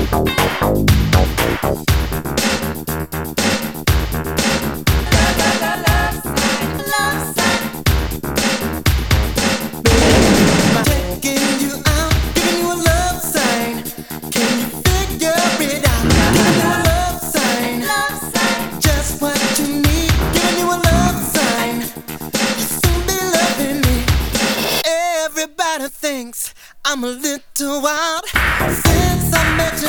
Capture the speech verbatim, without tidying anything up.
Everybody thinks I'm a little wild since I met you.